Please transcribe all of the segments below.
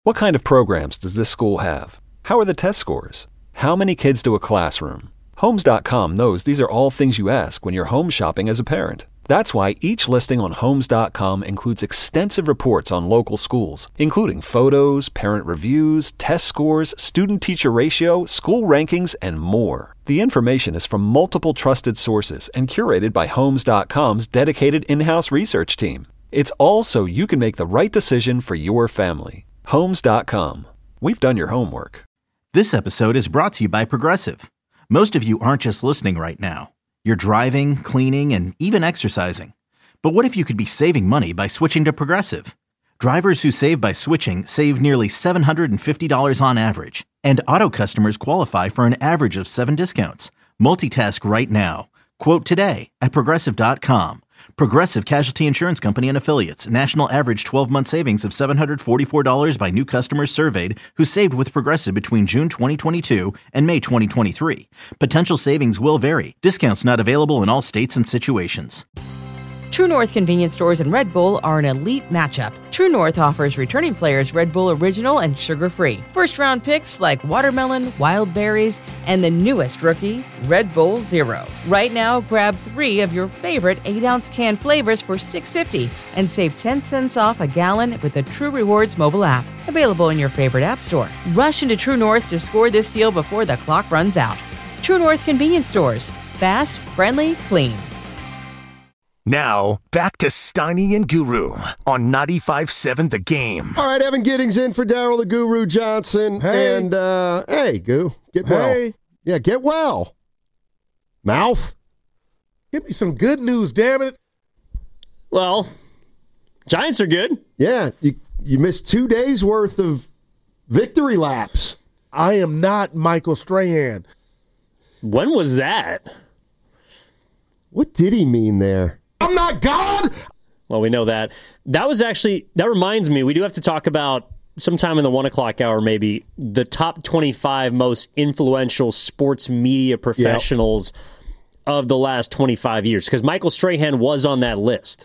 What kind of programs does this school have? How are the test scores? How many kids do a classroom? Homes.com knows these are all things you ask when you're home shopping as a parent. That's why each listing on Homes.com includes extensive reports on local schools, including photos, parent reviews, test scores, student-teacher ratio, school rankings, and more. The information is from multiple trusted sources and curated by Homes.com's dedicated in-house research team. It's all so you can make the right decision for your family. Homes.com. We've done your homework. This episode is brought to you by Progressive. Most of you aren't just listening right now. You're driving, cleaning, and even exercising. But what if you could be saving money by switching to Progressive? Drivers who save by switching save nearly $750 on average. And auto customers qualify for an average of 7 discounts. Multitask right now. Quote today at Progressive.com. Progressive Casualty Insurance Company and Affiliates. National average 12-month savings of $744 by new customers surveyed who saved with Progressive between June 2022 and May 2023. Potential savings will vary. Discounts not available in all states and situations. True North convenience stores and Red Bull are an elite matchup. True North offers returning players Red Bull Original and sugar-free. First-round picks like watermelon, wild berries, and the newest rookie, Red Bull Zero. Right now, grab 3 of your favorite 8-ounce can flavors for $6.50 and save 10 cents off a gallon with the True Rewards mobile app. Available in your favorite app store. Rush into True North to score this deal before the clock runs out. True North convenience stores. Fast, friendly, clean. Now, back to Steiny and Guru on 95.7 The Game. All right, Evan Giddings in for Daryl the Guru Johnson. Hey. And, hey, Goo, get well. Yeah, get well. Mouth. Give me some good news, damn it. Well, Giants are good. Yeah, you missed 2 days' worth of victory laps. I am not Michael Strahan. When was that? What did he mean there? I'm not God! Well, we know that. That reminds me, we do have to talk about sometime in the 1 o'clock hour maybe, the top 25 most influential sports media professionals of the last 25 years, because Michael Strahan was on that list.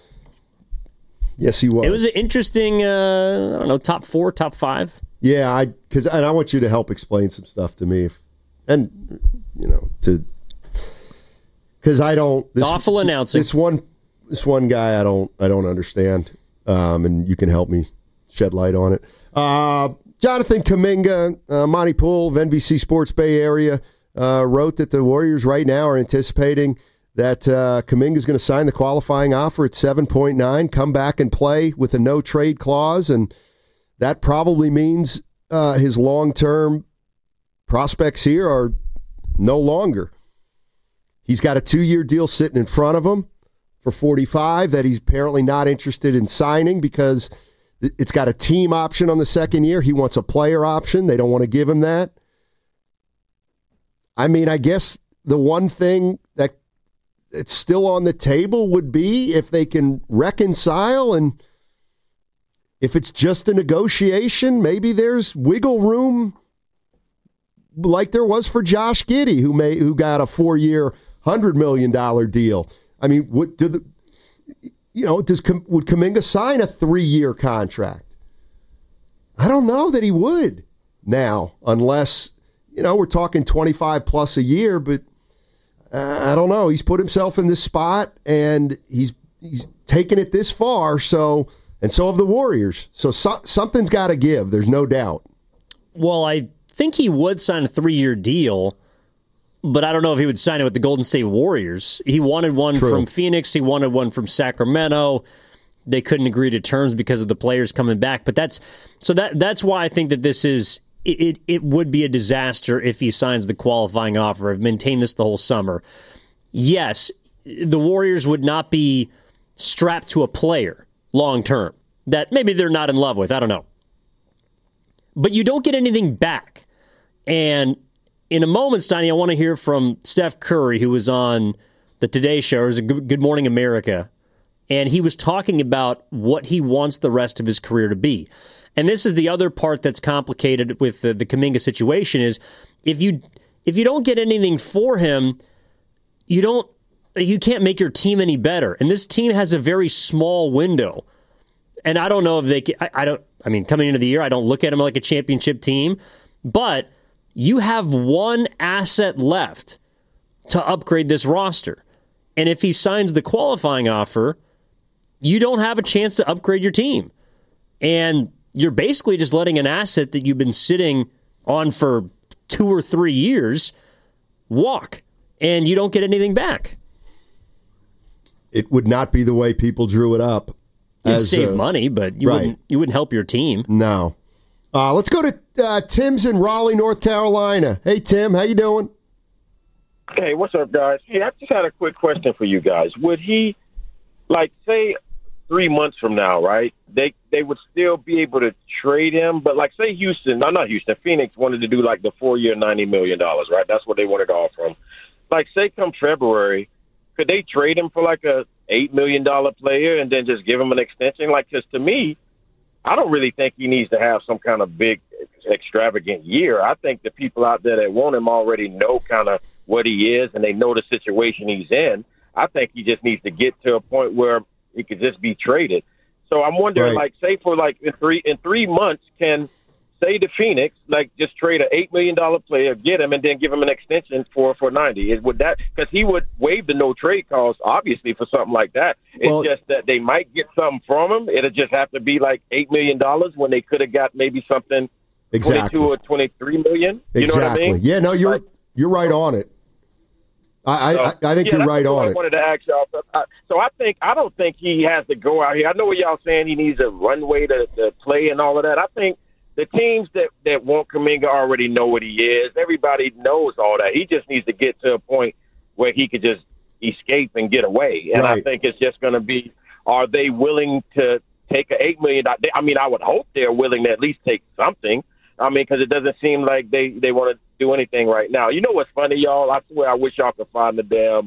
Yes, he was. It was an interesting, top 4, top 5. Yeah, I want you to help explain some stuff to me, because I don't. Awful announcing. This one guy I don't understand, and you can help me shed light on it. Jonathan Kuminga, Monty Poole of NBC Sports Bay Area, wrote that the Warriors right now are anticipating that Kuminga is going to sign the qualifying offer at 7.9, come back and play with a no trade clause, and that probably means his long-term prospects here are no longer. He's got a 2-year deal sitting in front of him for 45 that he's apparently not interested in signing because it's got a team option on the second year. He wants a player option. They don't want to give him that. I mean, I guess the one thing that it's still on the table would be if they can reconcile, and if it's just a negotiation, maybe there's wiggle room like there was for Josh Giddey, who got a 4-year, $100 million deal. I mean, would Kuminga sign a 3-year contract? I don't know that he would now, unless, we're talking 25 plus a year, but I don't know. He's put himself in this spot, and he's taken it this far, and so have the Warriors. So something's got to give. There's no doubt. Well, I think he would sign a 3-year deal, but I don't know if he would sign it with the Golden State Warriors. He wanted one from Phoenix. He wanted one from Sacramento. They couldn't agree to terms because of the players coming back. But that's why I think that this is it would be a disaster if he signs the qualifying offer. I've maintained this the whole summer. Yes, the Warriors would not be strapped to a player long term that maybe they're not in love with. I don't know. But you don't get anything back. And in a moment, Steiny, I want to hear from Steph Curry, who was on the Today Show. It was a Good Morning America. And he was talking about what he wants the rest of his career to be. And this is the other part that's complicated with the Kuminga situation is if you don't get anything for him, you can't make your team any better. And this team has a very small window. And I don't know if they can, I mean, coming into the year, I don't look at them like a championship team, but you have one asset left to upgrade this roster. And if he signs the qualifying offer, you don't have a chance to upgrade your team. And you're basically just letting an asset that you've been sitting on for 2 or 3 years walk, and you don't get anything back. It would not be the way people drew it up. You'd save money, but you wouldn't help your team. No. Let's go to Tim's in Raleigh, North Carolina. Hey, Tim, how you doing? Hey, what's up, guys? Hey, I just had a quick question for you guys. Would he, say 3 months from now, right, they would still be able to trade him, but say Phoenix wanted to do the 4-year, $90 million, right? That's what they wanted to offer him. Say come February, could they trade him for a $8 million player and then just give him an extension? Because to me, I don't really think he needs to have some kind of big, extravagant year. I think the people out there that want him already know kind of what he is, and they know the situation he's in. I think he just needs to get to a point where he could just be traded. So I'm wondering, say for in 3 months, can say to Phoenix, just trade an $8 million player, get him, and then give him an extension for 90. Would that, because he would waive the no trade clause, obviously, for something like that. It's just that they might get something from him. It'll just have to be $8 million when they could have got maybe something 22 or 23 million. You know what I mean? Yeah, no, you're right on it. I think you're right on it. I wanted to ask y'all. So I don't think he has to go out here. I know what y'all saying. He needs a runway to play and all of that. I think the teams that want Kuminga already know what he is. Everybody knows all that. He just needs to get to a point where he could just escape and get away. And I think it's just going to be, are they willing to take an $8 million? I mean, I would hope they're willing to at least take something. I mean, because it doesn't seem like they want to do anything right now. You know what's funny, y'all? I swear I wish y'all could find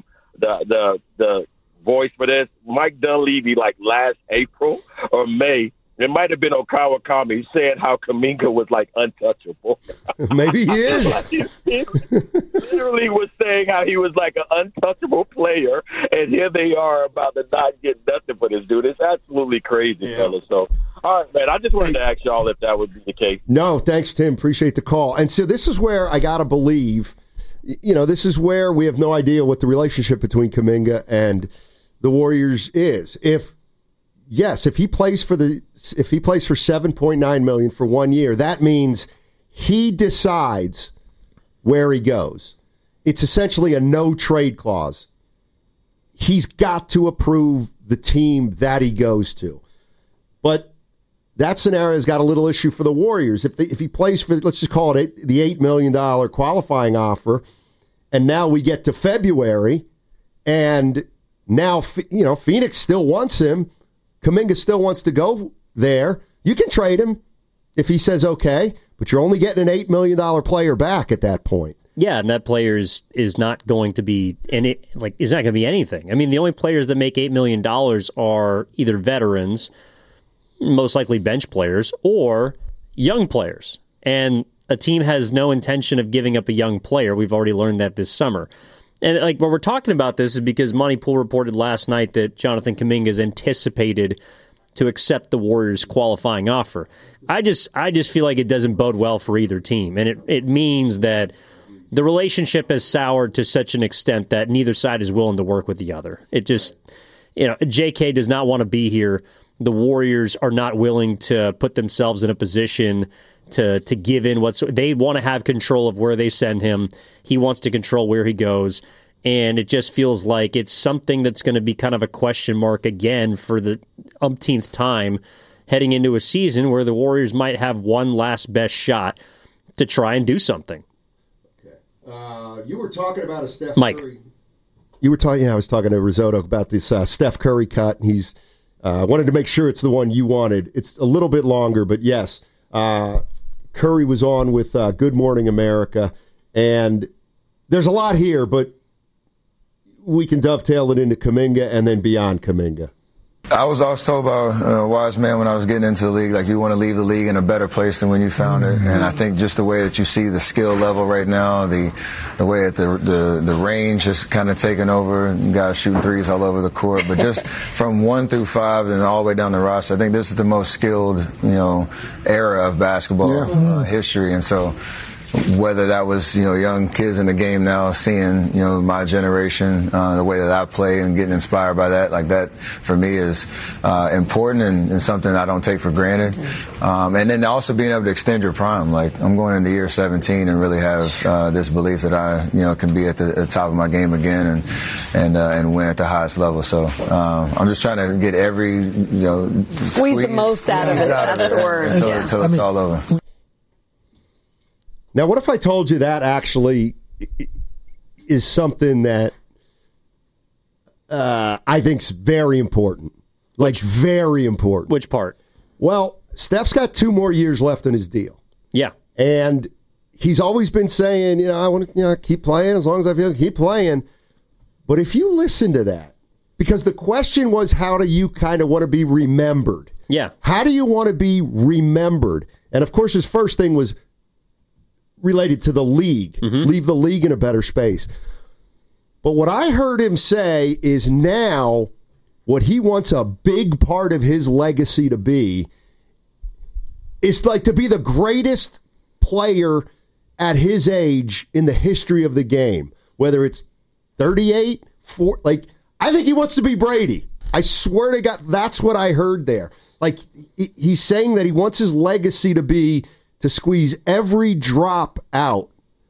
the voice for this. Mike Dunleavy, last April or May, it might have been Okawa Kami saying how Kuminga was untouchable. Maybe he is. He literally was saying how he was an untouchable player, and here they are about to not get nothing for this dude. It's absolutely crazy, fellas. So, all right, man, I just wanted to ask y'all if that would be the case. No, thanks, Tim. Appreciate the call. And so this is where I got to believe, this is where we have no idea what the relationship between Kuminga and the Warriors is. If he plays for $7.9 million for 1 year, that means he decides where he goes. It's essentially a no trade clause. He's got to approve the team that he goes to. But that scenario has got a little issue for the Warriors. If he plays for, let's just call it the $8 million qualifying offer, and now we get to February, and now Phoenix still wants him. Kuminga still wants to go there. You can trade him if he says okay, but you're only getting an $8 million player back at that point. Yeah, and that player is not going to be is not going to be anything. I mean, the only players that make $8 million are either veterans, most likely bench players, or young players. And a team has no intention of giving up a young player. We've already learned that this summer. And when we're talking about this is because Monty Poole reported last night that Jonathan Kuminga is anticipated to accept the Warriors' qualifying offer. I just feel like it doesn't bode well for either team. And it means that the relationship has soured to such an extent that neither side is willing to work with the other. It just, JK does not want to be here. The Warriors are not willing to put themselves in a position to give in they want to have control of where they send him. He wants to control where he goes. And it just feels like it's something that's going to be kind of a question mark again for the umpteenth time heading into a season where the Warriors might have one last best shot to try and do something. Okay. You were talking about a Steph Mike. Curry. You were talking, I was talking to Risotto about this Steph Curry cut, and he's wanted to make sure it's the one you wanted. It's a little bit longer, but yes. Curry was on with Good Morning America, and there's a lot here, but we can dovetail it into Kuminga and then beyond Kuminga. I was always told by a wise man when I was getting into the league, like, you want to leave the league in a better place than when you found it. And I think just the way that you see the skill level right now, the way that the range is kind of taking over, you guys shooting threes all over the court, but just from 1 through 5 and all the way down the roster, I think this is the most skilled, era of basketball history. And so whether that was, young kids in the game now seeing, my generation, the way that I play and getting inspired by that, like that for me is important and something I don't take for granted. And then also being able to extend your prime. Like, I'm going into year 17 and really have this belief that I, can be at the top of my game again and win at the highest level. So I'm just trying to get every, squeeze the most out of it. That's the word. Until it's all over. Now, what if I told you that actually is something that I think's very important? Like, very important. Which part? Well, Steph's got 2 more years left in his deal. Yeah. And he's always been saying, I want to keep playing as long as I feel keep playing. But if you listen to that, because the question was, how do you kind of want to be remembered? Yeah. How do you want to be remembered? And, of course, his first thing was related to the league, leave the league in a better space. But what I heard him say is now what he wants a big part of his legacy to be is like to be the greatest player at his age in the history of the game, whether it's 38, 4, like, I think he wants to be Brady. I swear to God, that's what I heard there. Like, he's saying that he wants his legacy to be to squeeze every drop out.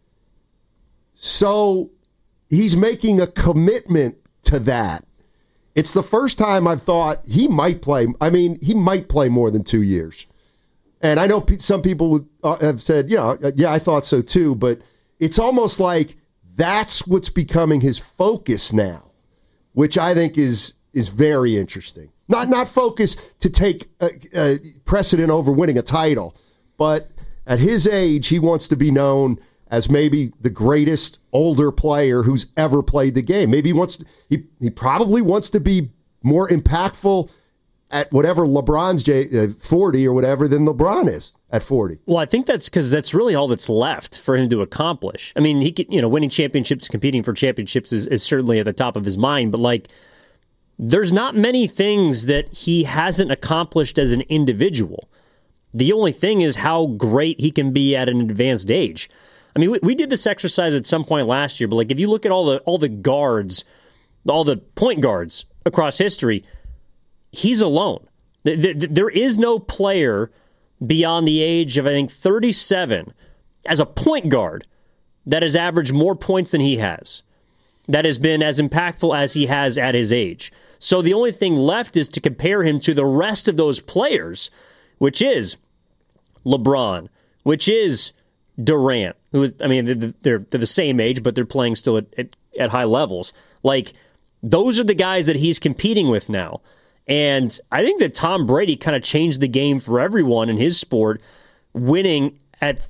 So he's making a commitment to that. It's the first time I've thought he might play. I mean, he might play more than 2 years. And I know some people have said, yeah, I thought so too, but it's almost like that's what's becoming his focus now, which I think is very interesting. Not focus to take precedent over winning a title, but at his age, he wants to be known as maybe the greatest older player who's ever played the game. Maybe he probably wants to be more impactful at whatever LeBron's 40 or whatever than LeBron is at 40. Well, I think that's because that's really all that's left for him to accomplish. I mean, he could, winning championships, competing for championships is certainly at the top of his mind, but like, there's not many things that he hasn't accomplished as an individual. The only thing is how great he can be at an advanced age. I mean, we did this exercise at some point last year, but like if you look at all the guards, all the point guards across history, he's alone. There is no player beyond the age of, I think, 37 as a point guard that has averaged more points than he has, that has been as impactful as he has at his age. So the only thing left is to compare him to the rest of those players, which is LeBron, which is Durant, who is, I mean, they're the same age, but they're playing still at high levels. Like, those are the guys that he's competing with now. And I think that Tom Brady kind of changed the game for everyone in his sport, winning at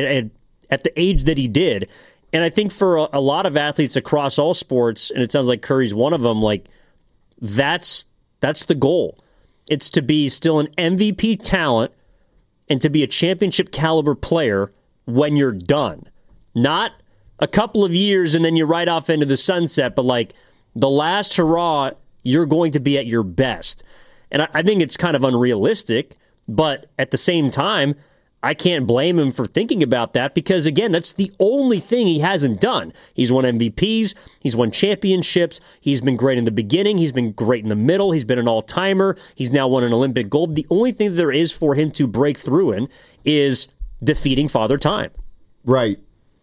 the age that he did. And I think for a lot of athletes across all sports, and it sounds like Curry's one of them, like, that's the goal. It's to be still an MVP talent and to be a championship caliber player when you're done. Not a couple of years and then you ride off into the sunset, but like the last hurrah, you're going to be at your best. And I think it's kind of unrealistic, but at the same time, I can't blame him for thinking about that because, again, that's the only thing he hasn't done. He's won MVPs. He's won championships. He's been great in the beginning. He's been great in the middle. He's been an all-timer. He's now won an Olympic gold. The only thing there is for him to break through in is defeating Father Time. Right.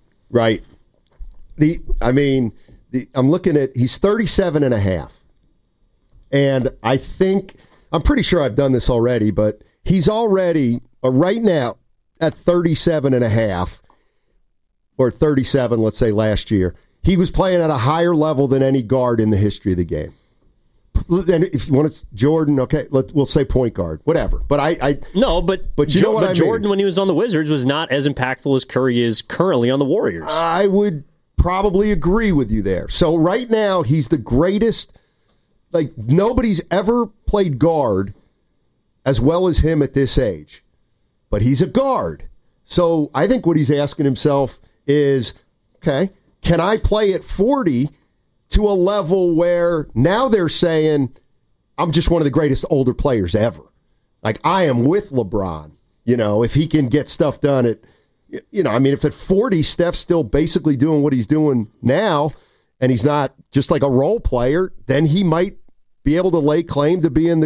I'm looking at, he's 37 and a half. And I'm pretty sure I've done this already, but he's already, right now, at 37 and a half, or 37, let's say last year, he was playing at a higher level than any guard in the history of the game. And if you want to, Jordan, okay, we'll say point guard, whatever. But but you know what I mean? Jordan, when he was on the Wizards, was not as impactful as Curry is currently on the Warriors. I would probably agree with you there. So right now, he's the greatest like nobody's ever played guard as well as him at this age. But he's a guard. So I think what he's asking himself is, okay, can I play at 40 to a level where now they're saying I'm just one of the greatest older players ever. Like I am with LeBron, if he can get stuff done at, if at 40, Steph's still basically doing what he's doing now and he's not just like a role player, then he might be able to lay claim to being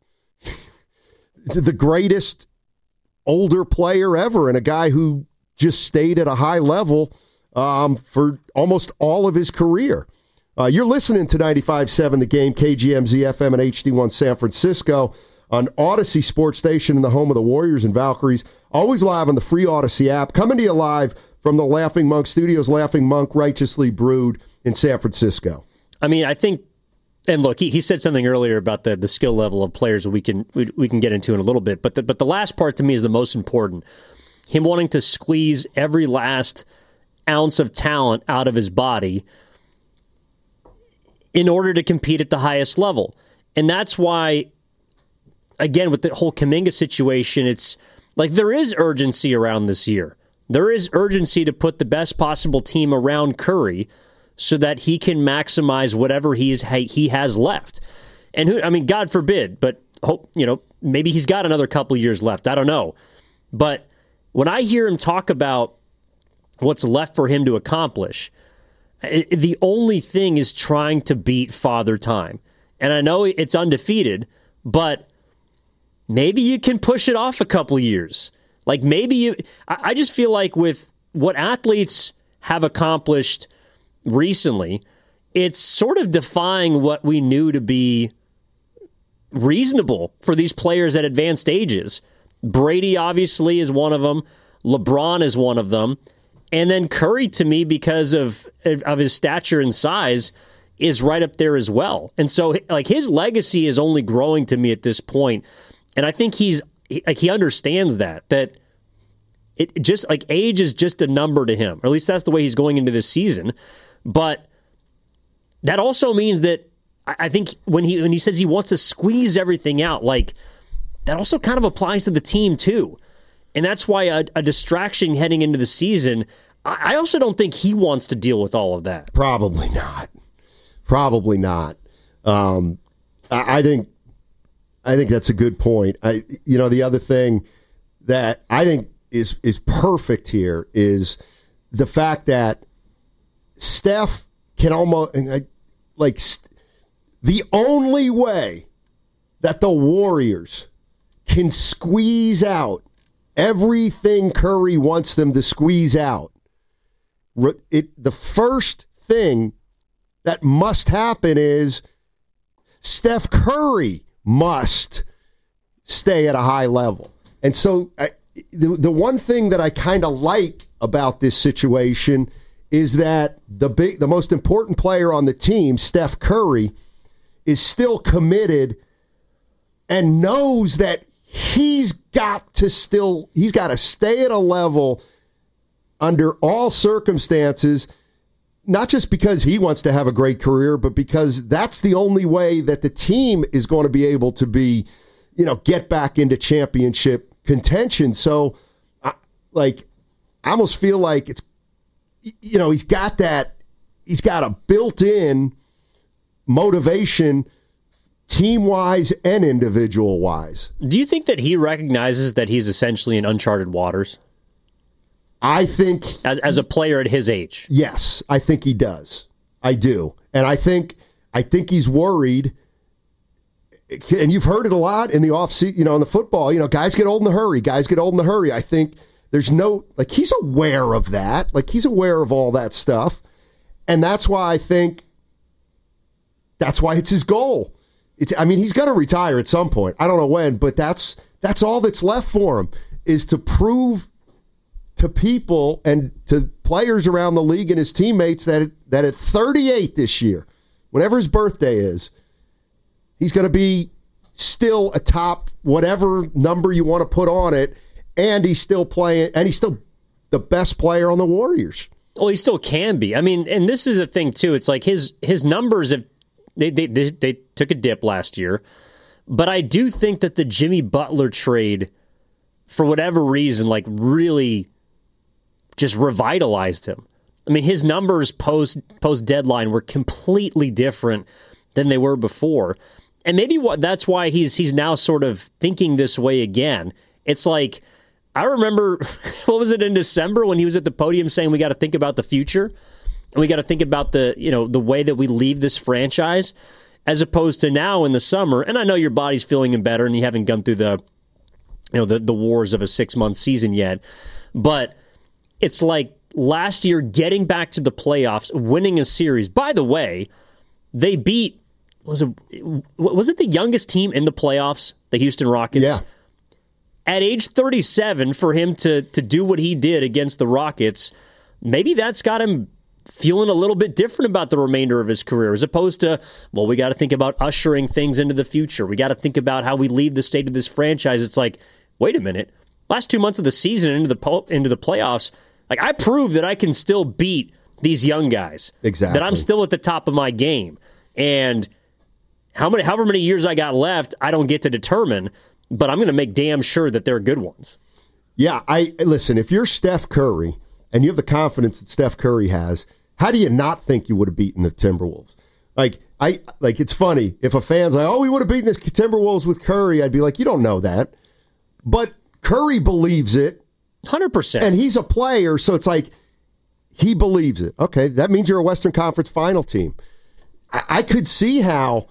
the greatest older player ever and a guy who just stayed at a high level for almost all of his career. You're listening to 95.7 The Game, KGMZ FM and HD1 San Francisco on Odyssey Sports Station in the home of the Warriors and Valkyries. Always live on the free Odyssey app. Coming to you live from the Laughing Monk Studios, Laughing Monk, Righteously Brewed in San Francisco. I mean, I think, and look, he said something earlier about the skill level of players that we can get into in a little bit, but the last part to me is the most important. Him wanting to squeeze every last ounce of talent out of his body in order to compete at the highest level. And that's why, again, with the whole Kuminga situation, it's like there is urgency around this year. There is urgency to put the best possible team around Curry so that he can maximize whatever he has left. And God forbid, but hope, maybe he's got another couple years left. I don't know. But when I hear him talk about what's left for him to accomplish, the only thing is trying to beat Father Time. And I know it's undefeated, but maybe you can push it off a couple years. Like I just feel like with what athletes have accomplished recently, it's sort of defying what we knew to be reasonable for these players at advanced ages. Brady obviously is one of them. LeBron is one of them. And then Curry, to me, because of his stature and size, is right up there as well. And so like his legacy is only growing to me at this point. And I think he understands that it just like age is just a number to him, or at least that's the way he's going into this season. But that also means that I think when he says he wants to squeeze everything out, like that also kind of applies to the team too. And that's why a distraction heading into the season, I also don't think he wants to deal with all of that. Probably not. I think that's a good point. The other thing that I think is perfect here is the fact that Steph can almost the only way that the Warriors can squeeze out everything Curry wants them to squeeze out. The first thing that must happen is Steph Curry must stay at a high level. And so the one thing that I kind of like about this situation is that the most important player on the team, Steph Curry, is still committed and knows that he's got to stay at a level under all circumstances, not just because he wants to have a great career, but because that's the only way that the team is going to be able to be, get back into championship contention. So, I almost feel like it's, he's got a built-in motivation team-wise and individual-wise. Do you think that he recognizes that he's essentially in uncharted waters? I think... As a player at his age? Yes, I think he does. I do. And I think he's worried, and you've heard it a lot in the offseason, in the football, guys get old in a hurry. I think there's he's aware of that. He's aware of all that stuff. And that's why it's his goal. He's going to retire at some point. I don't know when, but that's all that's left for him is to prove to people and to players around the league and his teammates that at 38 this year, whenever his birthday is, he's going to be still a top whatever number you want to put on it, and he's still playing, and he's still the best player on the Warriors. Well, he still can be. And this is the thing too. It's like his numbers have They took a dip last year. But I do think that the Jimmy Butler trade, for whatever reason, like really just revitalized him. I mean, his numbers post deadline were completely different than they were before. And maybe that's why he's now sort of thinking this way again. It's like, I remember, what was it in December when he was at the podium saying we got to think about the future and we got to think about the way that we leave this franchise, as opposed to now in the summer. And I know your body's feeling better and you haven't gone through the wars of a 6-month season yet, but it's like last year getting back to the playoffs, winning a series. By the way, they beat, was it the youngest team in the playoffs, the Houston Rockets? Yeah. At age 37, for him to do what he did against the Rockets, maybe that's got him feeling a little bit different about the remainder of his career, as opposed to, well, we got to think about ushering things into the future. We got to think about how we leave the state of this franchise. It's like, wait a minute. Last 2 months of the season into the playoffs, like, I proved that I can still beat these young guys. Exactly. That I'm still at the top of my game. And however many years I got left, I don't get to determine, but I'm going to make damn sure that they're good ones. Yeah, listen, if you're Steph Curry and you have the confidence that Steph Curry has, how do you not think you would have beaten the Timberwolves? Like it's funny. If a fan's like, oh, we would have beaten the Timberwolves with Curry, I'd be like, you don't know that. But Curry believes it. 100%. And he's a player, so it's like he believes it. Okay, that means you're a Western Conference final team. I could see how,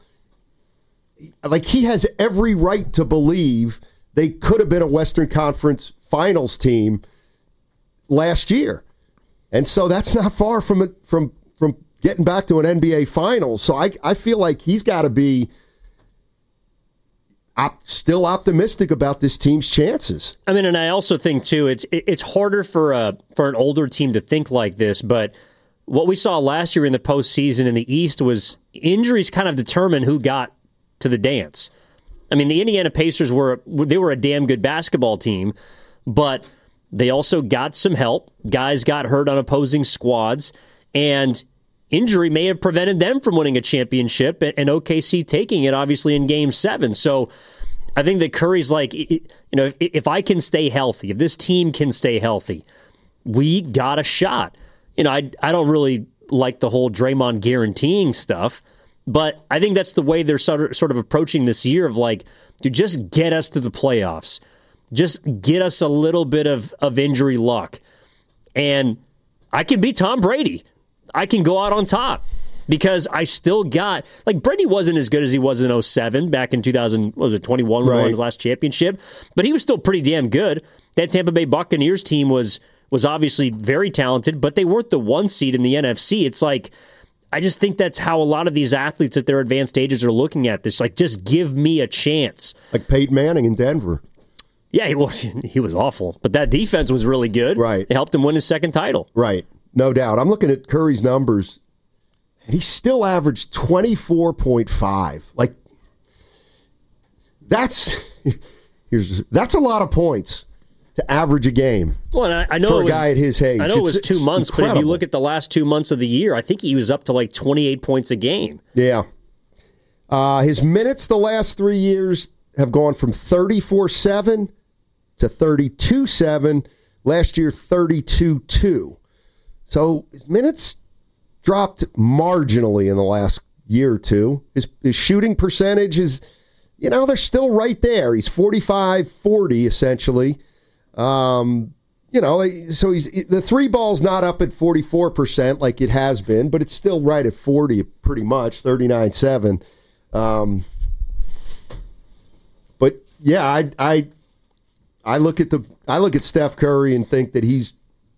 like, he has every right to believe they could have been a Western Conference finals team last year. And so that's not far from getting back to an NBA finals. So I feel like he's got to be still optimistic about this team's chances. I mean, and I also think, too, it's harder for an older team to think like this, but what we saw last year in the postseason in the East was injuries kind of determine who got to the dance. I mean, the Indiana Pacers were a damn good basketball team, but they also got some help. Guys got hurt on opposing squads, and injury may have prevented them from winning a championship, and OKC taking it, obviously, in Game 7. So I think that Curry's like, if I can stay healthy, if this team can stay healthy, we got a shot. I don't really like the whole Draymond guaranteeing stuff, but I think that's the way they're sort of approaching this year of like, dude, just get us to the playoffs. Just get us a little bit of injury luck. And I can beat Tom Brady. I can go out on top because I still got, like, Brady wasn't as good as he was in 2007 back in 2021 when he won his last championship, but he was still pretty damn good. That Tampa Bay Buccaneers team was obviously very talented, but they weren't the 1 seed in the NFC. It's like, I just think that's how a lot of these athletes at their advanced ages are looking at this. Like, just give me a chance. Like Peyton Manning in Denver. Yeah, he was awful, but that defense was really good. Right. It helped him win his second title. Right. No doubt. I'm looking at Curry's numbers, and he still averaged 24.5. Like, that's a lot of points to average a game. Well, and I know for a guy at his age. I know it was 2 months, incredible. But if you look at the last 2 months of the year, I think he was up to like 28 points a game. Yeah. His minutes the last 3 years have gone from 34-7 to 32-7. Last year, 32-2. So his minutes dropped marginally in the last year or two. His shooting percentage is, they're still right there. He's 45-40 essentially. So the three ball's not up at 44% like it has been, but it's still right at 40 pretty much, 39-7. But yeah, I look at Steph Curry and think that he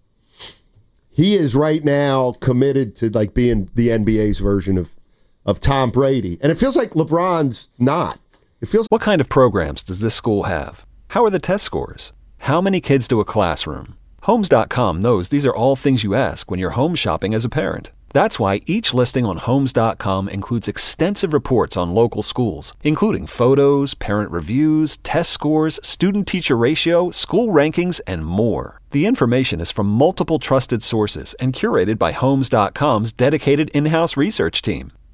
is right now committed to like being the NBA's version of Tom Brady. And it feels like LeBron's not. What kind of programs does this school have? How are the test scores? How many kids do a classroom? Homes.com knows these are all things you ask when you're home shopping as a parent. That's why each listing on Homes.com includes extensive reports on local schools, including photos, parent reviews, test scores, student-teacher ratio, school rankings, and more. The information is from multiple trusted sources and curated by Homes.com's dedicated in-house research team.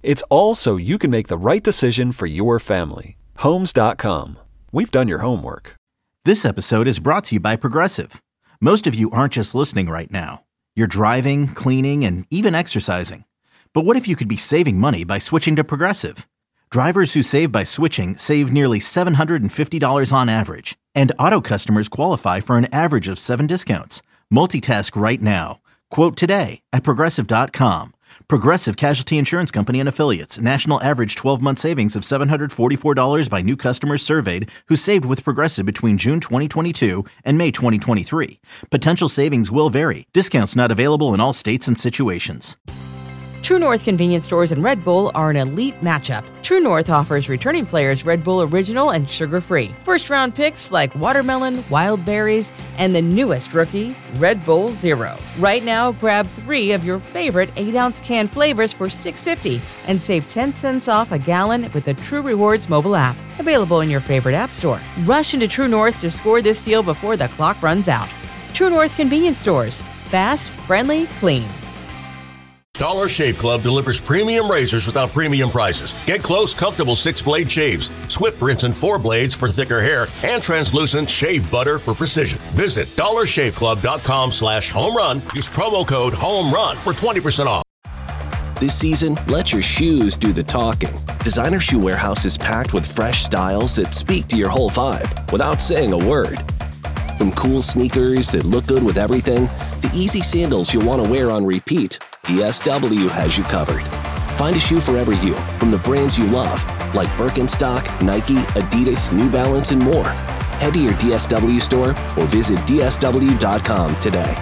It's all so you can make the right decision for your family. Homes.com. We've done your homework. This episode is brought to you by Progressive. Most of you aren't just listening right now. You're driving, cleaning, and even exercising. But what if you could be saving money by switching to Progressive? Drivers who save by switching save nearly $750 on average. And auto customers qualify for an average of 7 discounts. Multitask right now. Quote today at Progressive.com. Progressive Casualty Insurance Company and Affiliates. National average 12-month savings of $744 by new customers surveyed who saved with Progressive between June 2022 and May 2023. Potential savings will vary. Discounts not available in all states and situations. True North convenience stores and Red Bull are an elite matchup. True North offers returning players Red Bull Original and sugar-free. First-round picks like watermelon, wild berries, and the newest rookie, Red Bull Zero. Right now, grab 3 of your favorite 8-ounce can flavors for $6.50 and save 10 cents off a gallon with the True Rewards mobile app. Available in your favorite app store. Rush into True North to score this deal before the clock runs out. True North convenience stores. Fast, friendly, clean. Dollar Shave Club delivers premium razors without premium prices. Get close, comfortable 6-blade shaves, swift rinse and 4 blades for thicker hair, and translucent shave butter for precision. Visit dollarshaveclub.com/homerun. Use promo code HOMERUN for 20% off. This season, let your shoes do the talking. Designer Shoe Warehouse is packed with fresh styles that speak to your whole vibe without saying a word. From cool sneakers that look good with everything, to easy sandals you'll want to wear on repeat, DSW has you covered. Find a shoe for every you, from the brands you love, like Birkenstock, Nike, Adidas, New Balance, and more. Head to your DSW store or visit DSW.com today.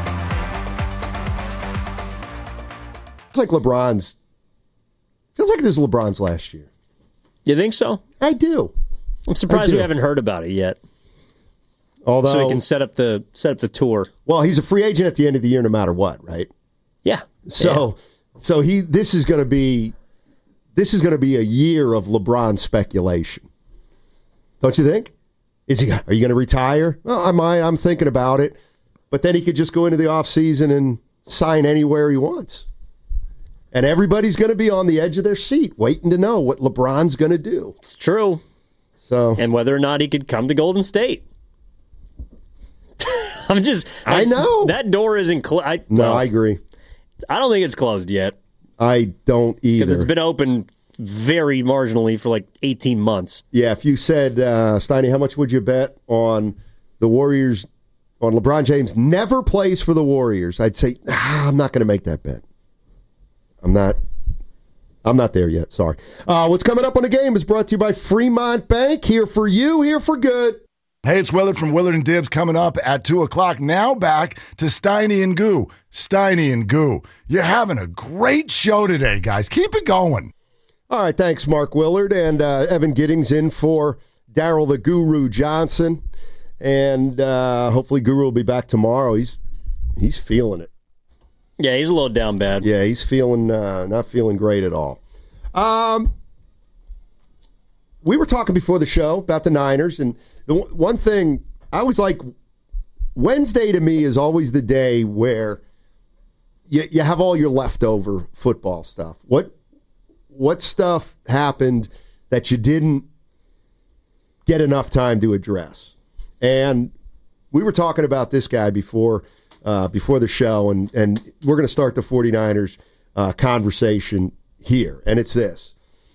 It's like LeBron's. Feels like this is LeBron's last year. You think so? I do. I'm surprised we haven't heard about it yet. Although, so he can set up the tour. Well, he's a free agent at the end of the year, no matter what, right? Yeah. So this is going to be a year of LeBron speculation. Don't you think? Are you going to retire? Well, I might. I'm thinking about it. But then he could just go into the offseason and sign anywhere he wants. And everybody's going to be on the edge of their seat waiting to know what LeBron's going to do. It's true. And whether or not he could come to Golden State. I know. That door isn't closed. No, I agree. I don't think it's closed yet. I don't either. Because it's been open very marginally for like 18 months. Yeah, if you said, Steiny, how much would you bet on the Warriors, on LeBron James never plays for the Warriors, I'd say, I'm not going to make that bet. I'm not there yet, sorry. What's coming up on the game is brought to you by Fremont Bank. Here for you, here for good. Hey, it's Willard from Willard and Dibs coming up at 2 o'clock. Now back to Steiny and Goo. Steiny and Goo. You're having a great show today, guys. Keep it going. All right, thanks, Mark Willard. And Evan Giddings in for Daryl the Guru Johnson. And hopefully Guru will be back tomorrow. He's feeling it. Yeah, he's a little down bad. Yeah, he's feeling not feeling great at all. We were talking before the show about the Niners, and the one thing I was like, Wednesday to me is always the day where you have all your leftover football stuff. What stuff happened that you didn't get enough time to address? And we were talking about this guy before the show, and we're going to start the 49ers conversation here, and it's this.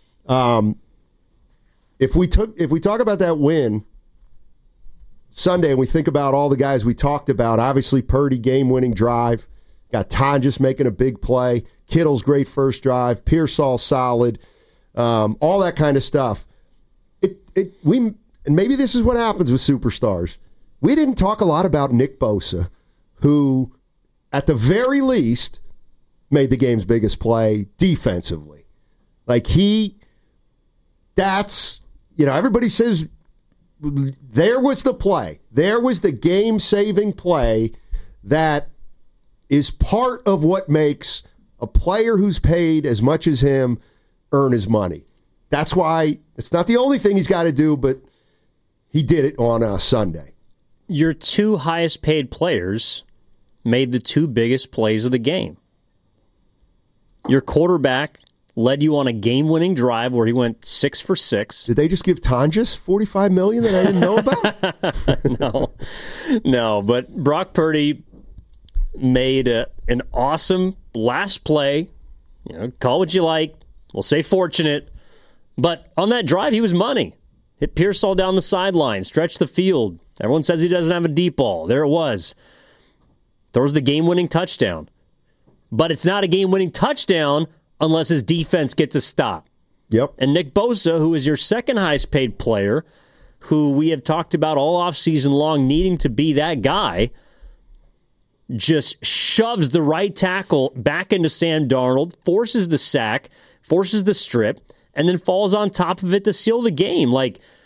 If we talk about that win Sunday and we think about all the guys we talked about, obviously Purdy game-winning drive, got Tonjes making a big play, Kittle's great first drive, Pearsall solid, all that kind of stuff. And maybe this is what happens with superstars. We didn't talk a lot about Nick Bosa, who at the very least made the game's biggest play defensively. Everybody says there was the play. There was the game-saving play that is part of what makes a player who's paid as much as him earn his money. That's why it's not the only thing he's got to do, but he did it on Sunday. Your 2 highest paid players made the 2 biggest plays of the game. Your quarterback led you on a game-winning drive where he went 6 for 6. Did they just give Tonjes $45 million that I didn't know about? No, but Brock Purdy made an awesome last play. Call what you like. We'll say fortunate. But on that drive, he was money. Hit Pearsall down the sideline, stretched the field. Everyone says he doesn't have a deep ball. There it was. Throws the game-winning touchdown. But it's not a game-winning touchdown unless his defense gets a stop. Yep. And Nick Bosa, who is your second highest paid player, who we have talked about all offseason long needing to be that guy, just shoves the right tackle back into Sam Darnold, forces the sack, forces the strip, and then falls on top of it to seal the game.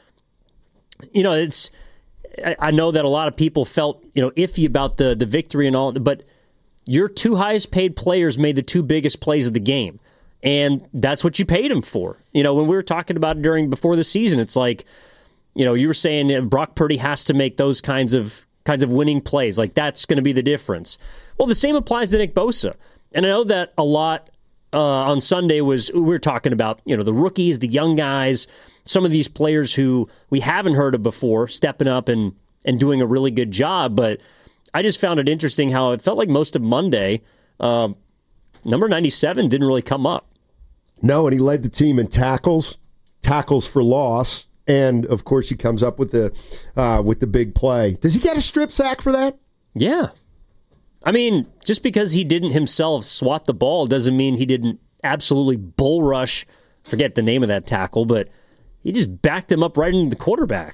I know that a lot of people felt, iffy about the victory and all, but your two highest paid players made the two biggest plays of the game. And that's what you paid him for. When we were talking about it before the season, it's like, you were saying Brock Purdy has to make those kinds of winning plays. Like, that's going to be the difference. Well, the same applies to Nick Bosa. And I know that a lot on Sunday we were talking about, the rookies, the young guys, some of these players who we haven't heard of before stepping up and doing a really good job. But I just found it interesting how it felt like most of Monday, number 97 didn't really come up. No, and he led the team in tackles for loss, and of course he comes up with the big play. Does he get a strip sack for that? Yeah. I mean, just because he didn't himself swat the ball doesn't mean he didn't absolutely bull rush, forget the name of that tackle, but he just backed him up right into the quarterback.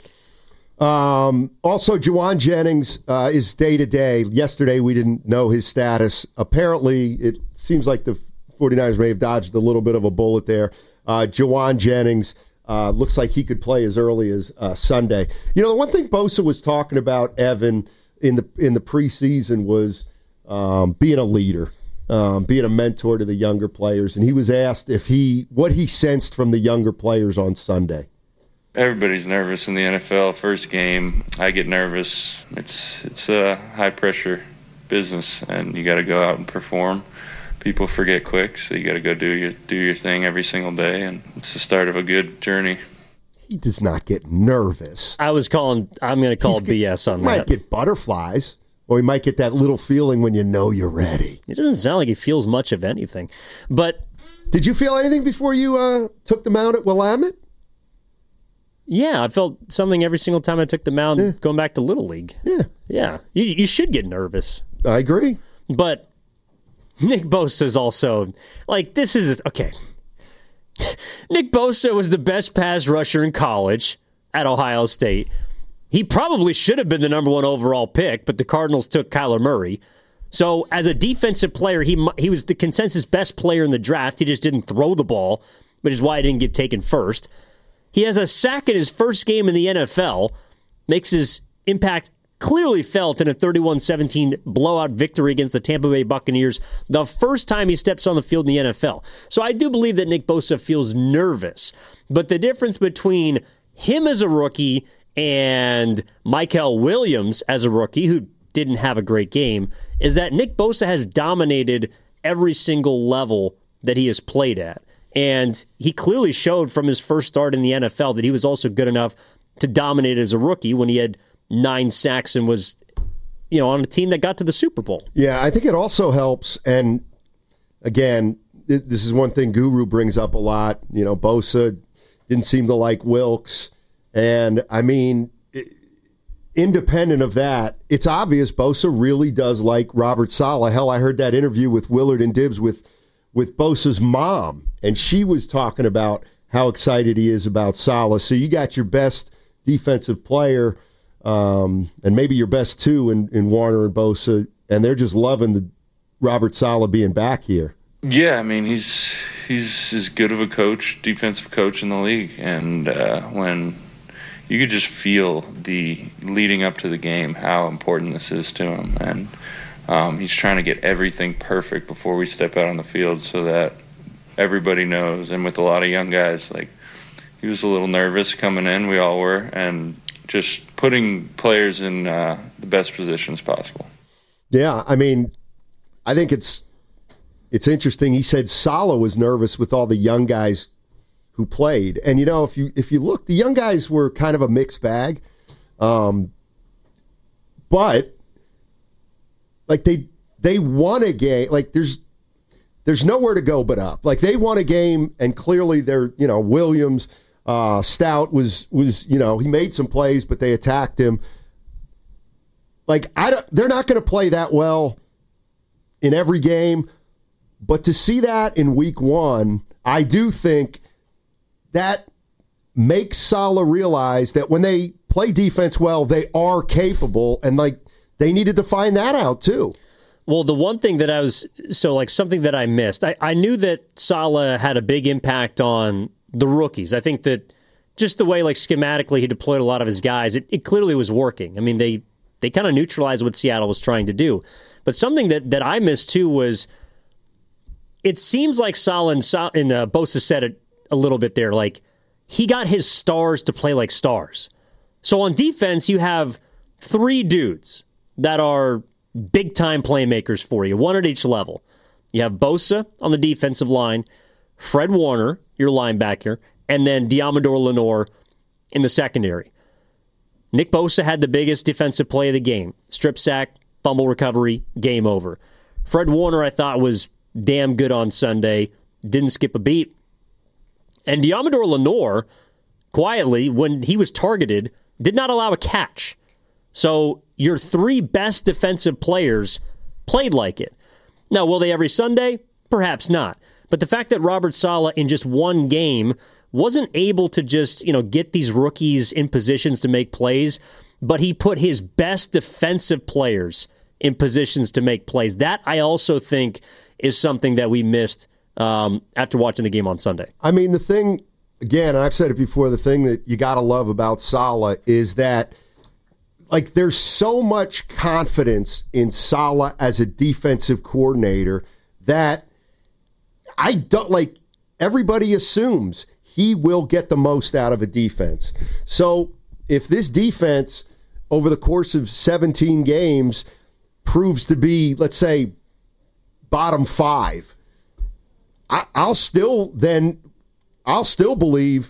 Also, Jauan Jennings is day-to-day. Yesterday, we didn't know his status. Apparently, it seems like the 49ers may have dodged a little bit of a bullet there. Jauan Jennings looks like he could play as early as Sunday. The one thing Bosa was talking about, Evan, in the preseason was being a leader, being a mentor to the younger players. And he was asked what he sensed from the younger players on Sunday. Everybody's nervous in the NFL. First game, I get nervous. It's a high-pressure business, and you got to go out and perform. People forget quick, so you got to go do your thing every single day, and it's the start of a good journey. He does not get nervous. I'm going to call BS on that. He might get butterflies, or he might get that little feeling when you're ready. It doesn't sound like he feels much of anything. But did you feel anything before you took the mound at Willamette? Yeah, I felt something every single time I took the mound going back to Little League. Yeah. You should get nervous. I agree. But Nick Bosa is also, okay. Nick Bosa was the best pass rusher in college at Ohio State. He probably should have been the number 1 overall pick, but the Cardinals took Kyler Murray. So as a defensive player, he was the consensus best player in the draft. He just didn't throw the ball, which is why he didn't get taken first. He has a sack in his first game in the NFL, makes his impact clearly felt in a 31-17 blowout victory against the Tampa Bay Buccaneers the first time he steps on the field in the NFL. So I do believe that Nick Bosa feels nervous. But the difference between him as a rookie and Michael Williams as a rookie, who didn't have a great game, is that Nick Bosa has dominated every single level that he has played at. And he clearly showed from his first start in the NFL that he was also good enough to dominate as a rookie when he had 9 sacks and was, on a team that got to the Super Bowl. Yeah, I think it also helps. And again, this is one thing Guru brings up a lot. Bosa didn't seem to like Wilkes. And I mean, independent of that, it's obvious Bosa really does like Robert Saleh. Hell, I heard that interview with Willard and Dibbs with Bosa's mom, and she was talking about how excited he is about Saleh. So you got your best defensive player, and maybe your best two in Warner and Bosa, and they're just loving the Robert Saleh being back here. Yeah, I mean, he's as good of a coach, defensive coach in the league, and when you could just feel the leading up to the game, how important this is to him, and he's trying to get everything perfect before we step out on the field so that everybody knows. And with a lot of young guys, he was a little nervous coming in, we all were, and just putting players in the best positions possible. Yeah, I mean, I think it's it's interesting. He said Saleh was nervous with all the young guys who played. And, if you look, the young guys were kind of a mixed bag. But, like, they won a game. Like, there's nowhere to go but up. Like, they won a game, and clearly they're, Williams, Stout was he made some plays, but they attacked him. Like, they're not going to play that well in every game, but to see that in week one, I do think that makes Saleh realize that when they play defense well, they are capable, and like they needed to find that out too. Well, the one thing that something that I missed, I knew that Saleh had a big impact on the rookies. I think that just the way, like, schematically he deployed a lot of his guys, it clearly was working. I mean, they kind of neutralized what Seattle was trying to do. But something that I missed too was it seems like Saleh and Bosa said it a little bit there, like he got his stars to play like stars. So on defense, you have 3 dudes that are big-time playmakers for you, one at each level. You have Bosa on the defensive line, Fred Warner, your linebacker, and then Diamador Lenore in the secondary. Nick Bosa had the biggest defensive play of the game. Strip sack, fumble recovery, game over. Fred Warner, I thought, was damn good on Sunday. Didn't skip a beat. And Diamador Lenore, quietly, when he was targeted, did not allow a catch. So your 3 best defensive players played like it. Now, will they every Sunday? Perhaps not. But the fact that Robert Saleh in just one game wasn't able to just, get these rookies in positions to make plays, but he put his best defensive players in positions to make plays. That, I also think, is something that we missed after watching the game on Sunday. I mean, the thing, again, and I've said it before, the thing that you got to love about Saleh is that, like, there's so much confidence in Saleh as a defensive coordinator that I don't, like, everybody assumes he will get the most out of a defense. So if this defense over the course of 17 games proves to be, let's say, bottom 5, I'll still believe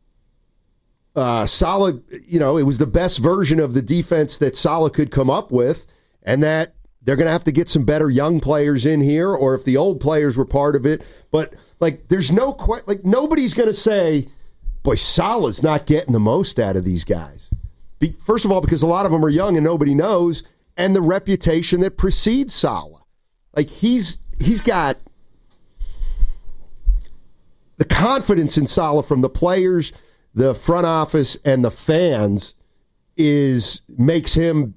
Saleh, it was the best version of the defense that Saleh could come up with, and that they're going to have to get some better young players in here, or if the old players were part of it. But, like, there's nobody's going to say, boy, Saleh's not getting the most out of these guys. First of all, because a lot of them are young and nobody knows, and the reputation that precedes Saleh. Like, he's got the confidence in Saleh from the players, the front office, and the fans makes him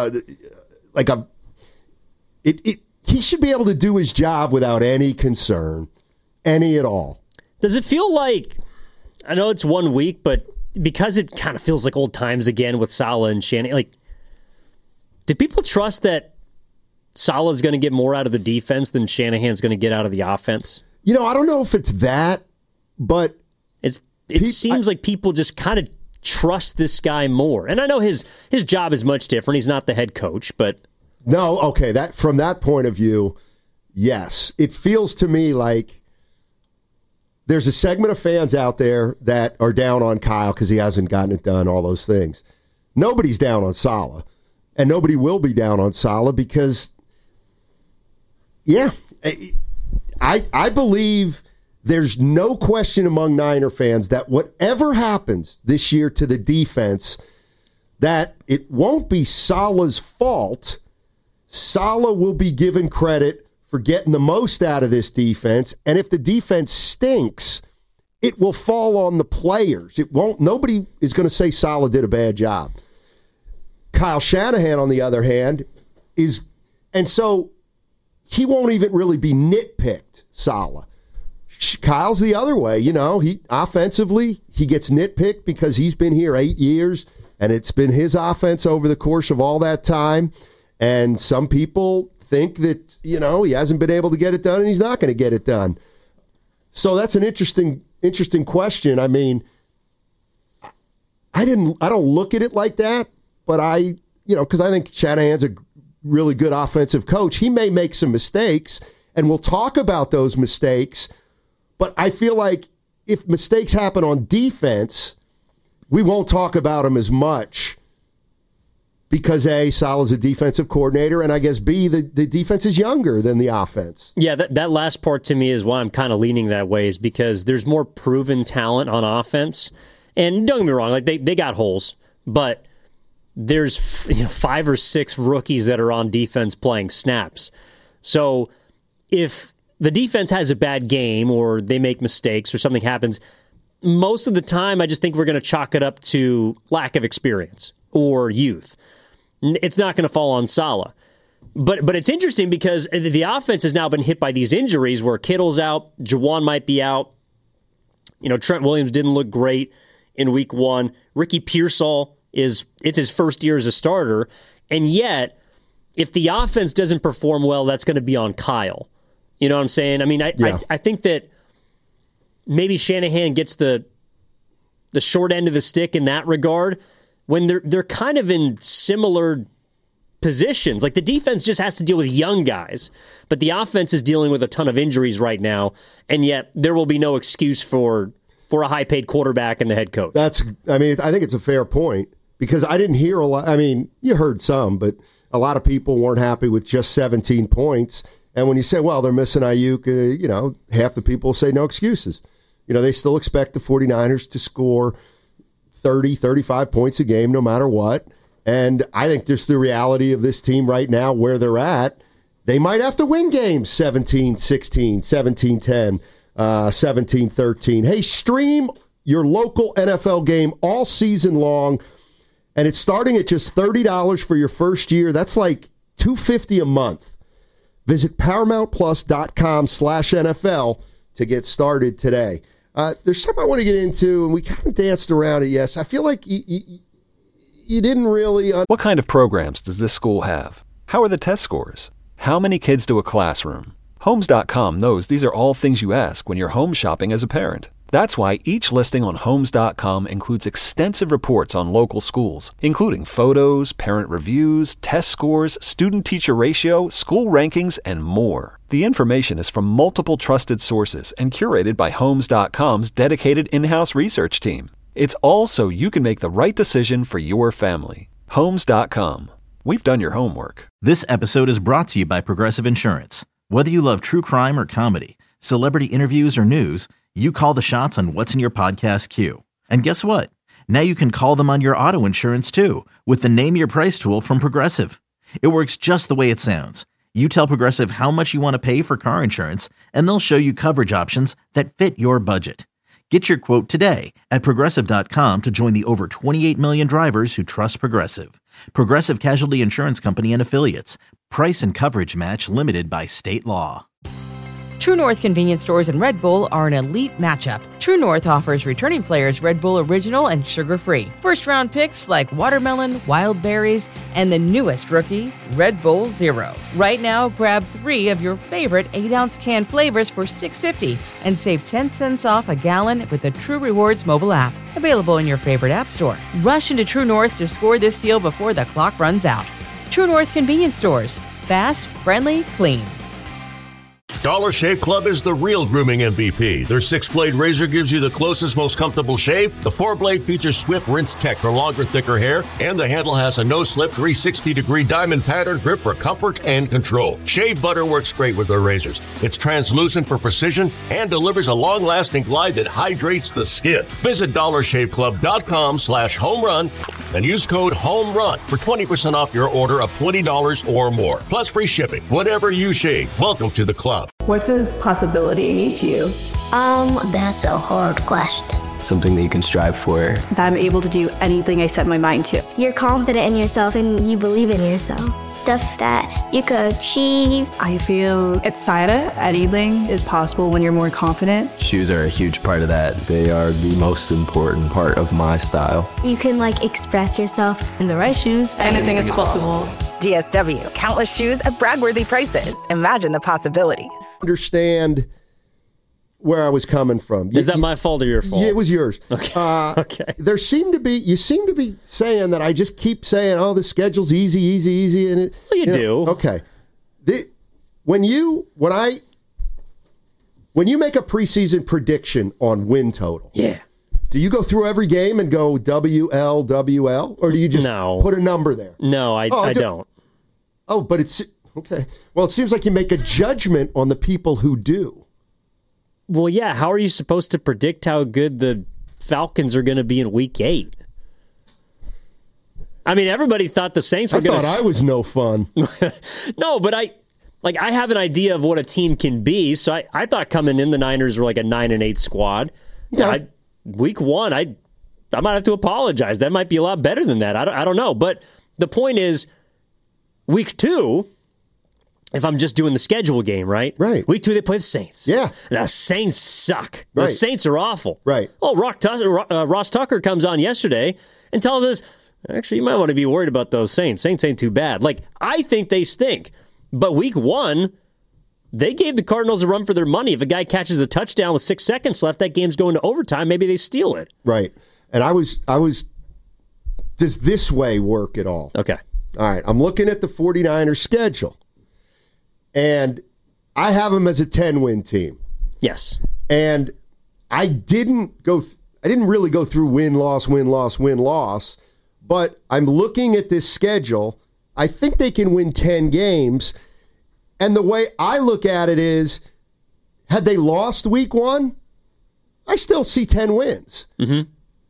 he should be able to do his job without any concern, any at all. Does it feel like, I know it's 1 week, but because it kind of feels like old times again with Saleh and Shanahan, like, do people trust that Saleh's going to get more out of the defense than Shanahan's going to get out of the offense? I don't know if it's that, but it seems like people just kind of trust this guy more. And I know his job is much different. He's not the head coach, but no, okay, that from that point of view, yes. It feels to me like there's a segment of fans out there that are down on Kyle because he hasn't gotten it done, all those things. Nobody's down on Saleh, and nobody will be down on Saleh because, yeah, I believe there's no question among Niner fans that whatever happens this year to the defense, that it won't be Saleh's fault. Saleh will be given credit for getting the most out of this defense, and if the defense stinks, it will fall on the players. It won't. Nobody is going to say Saleh did a bad job. Kyle Shanahan, on the other hand, and so he won't even really be nitpicked, Saleh. Kyle's the other way, he offensively, he gets nitpicked because he's been here 8 years, and it's been his offense over the course of all that time. And some people think that, he hasn't been able to get it done and he's not going to get it done. So that's an interesting question. I mean, I don't look at it like that, but because I think Shanahan's a really good offensive coach. He may make some mistakes, and we'll talk about those mistakes. But I feel like if mistakes happen on defense, we won't talk about them as much because A, Saleh's a defensive coordinator, and I guess B, the defense is younger than the offense. Yeah, that last part to me is why I'm kind of leaning that way, is because there's more proven talent on offense. And don't get me wrong, like they got holes, but there's 5 or 6 rookies that are on defense playing snaps. So if the defense has a bad game or they make mistakes or something happens, most of the time I just think we're going to chalk it up to lack of experience or youth. It's not going to fall on Saleh. But it's interesting because the offense has now been hit by these injuries where Kittle's out, Juwan might be out. Trent Williams didn't look great in week 1. Ricky Pearsall it's his first year as a starter. And yet, if the offense doesn't perform well, that's going to be on Kyle. You know what I'm saying? I mean, I think that maybe Shanahan gets the short end of the stick in that regard when they're kind of in similar positions. Like the defense just has to deal with young guys, but the offense is dealing with a ton of injuries right now, and yet there will be no excuse for a high-paid quarterback and the head coach. I think it's a fair point because I didn't hear a lot. I mean, you heard some, but a lot of people weren't happy with just 17 points. And when you say, well, they're missing Ayuk, half the people say no excuses. They still expect the 49ers to score 30, 35 points a game no matter what. And I think just the reality of this team right now, where they're at, they might have to win games 17-16, 17-10, 17-13. Hey, stream your local NFL game all season long, and it's starting at just $30 for your first year. That's like $250 a month. Visit ParamountPlus.com/NFL to get started today. There's something I want to get into, and we kind of danced around it, yes. I feel like you didn't really... What kind of programs does this school have? How are the test scores? How many kids do a classroom? Homes.com knows these are all things you ask when you're home shopping as a parent. That's why each listing on Homes.com includes extensive reports on local schools, including photos, parent reviews, test scores, student-teacher ratio, school rankings, and more. The information is from multiple trusted sources and curated by Homes.com's dedicated in-house research team. It's all so you can make the right decision for your family. Homes.com. We've done your homework. This episode is brought to you by Progressive Insurance. Whether you love true crime or comedy, celebrity interviews or news, you call the shots on what's in your podcast queue. And guess what? Now you can call them on your auto insurance too with the Name Your Price tool from Progressive. It works just the way it sounds. You tell Progressive how much you want to pay for car insurance, and they'll show you coverage options that fit your budget. Get your quote today at Progressive.com to join the over 28 million drivers who trust Progressive. Progressive Casualty Insurance Company and Affiliates. Price and coverage match limited by state law. True North convenience stores and Red Bull are an elite matchup. True North offers returning players Red Bull Original and sugar-free. First-round picks like watermelon, wild berries, and the newest rookie, Red Bull Zero. Right now, grab 3 of your favorite 8-ounce can flavors for $6.50 and save 10 cents off a gallon with the True Rewards mobile app. Available in your favorite app store. Rush into True North to score this deal before the clock runs out. True North convenience stores. Fast, friendly, clean. Dollar Shave Club is the real grooming MVP. Their 6-blade razor gives you the closest, most comfortable shave. The 4-blade features swift rinse tech for longer, thicker hair, and the handle has a no-slip 360-degree diamond pattern grip for comfort and control. Shave butter works great with their razors. It's translucent for precision and delivers a long-lasting glide that hydrates the skin. Visit DollarShaveClub.com/homerun and use code HOMERUN for 20% off your order of $20 or more. Plus free shipping. Whatever you shave, welcome to the club. What does possibility mean to you? That's a hard question. Something that you can strive for. That I'm able to do anything I set my mind to. You're confident in yourself and you believe in yourself. Stuff that you could achieve. I feel excited. Anything is possible when you're more confident. Shoes are a huge part of that. They are the most important part of my style. You can express yourself. In the right shoes, anything is possible. DSW, countless shoes at brag-worthy prices. Imagine the possibilities. Understand where I was coming from. Is that my fault or your fault? Yeah, it was yours. Okay. Okay. You seem to be saying that I just keep saying, oh, the schedule's easy. And well, you do. Okay. when you make a preseason prediction on win total, do you go through every game and go WL, or do you just put a number there? No, I don't. Oh, but it's okay. Well, it seems like you make a judgment on the people who do. Well, yeah. How are you supposed to predict how good the Falcons are going to be in Week 8? I mean, everybody thought the Saints were going to... I thought I was no fun. No, but I have an idea of what a team can be, so I thought coming in the Niners were like a 9-8 squad. Yeah. Week 1, I might have to apologize. That might be a lot better than that. I don't know. But the point is, Week 2, if I'm just doing the schedule game, right? Right. Week 2, they play the Saints. Yeah. The Saints suck. Right. The Saints are awful. Right. Oh, Ross Tucker comes on yesterday and tells us, actually, you might want to be worried about those Saints. Saints ain't too bad. Like, I think they stink. But Week 1, they gave the Cardinals a run for their money. If a guy catches a touchdown with 6 seconds left, that game's going to overtime. Maybe they steal it. Right. And I was. Does this way work at all? Okay. All right. I'm looking at the 49ers schedule. And I have them as a 10-win team. Yes. And I didn't really go through win-loss, but I'm looking at this schedule. I think they can win 10 games. And the way I look at it is, had they lost Week 1, I still see 10 wins. Mm-hmm.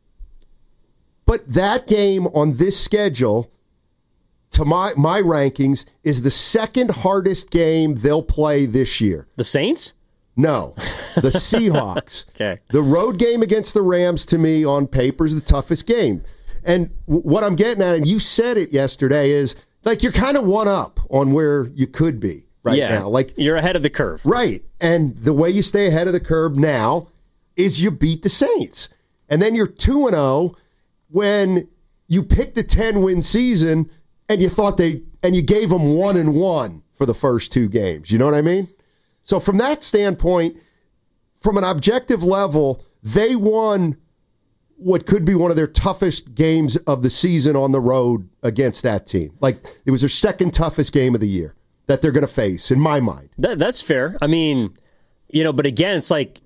But that game on this schedule, to my rankings, is the second hardest game they'll play this year. The Saints? No, the Seahawks. Okay. The road game against the Rams, to me, on paper, is the toughest game. And what I'm getting at, and you said it yesterday, is like you're kind of one up on where you could be now. Like you're ahead of the curve. Right. And the way you stay ahead of the curve now is you beat the Saints. And then you're 2-0 when you picked a 10-win season and you gave them 1-1 for the first 2 games. You know what I mean? So from that standpoint, from an objective level, they won what could be one of their toughest games of the season on the road against that team. Like, it was their second toughest game of the year that they're going to face, in my mind. That's fair. I mean, but again, it's like,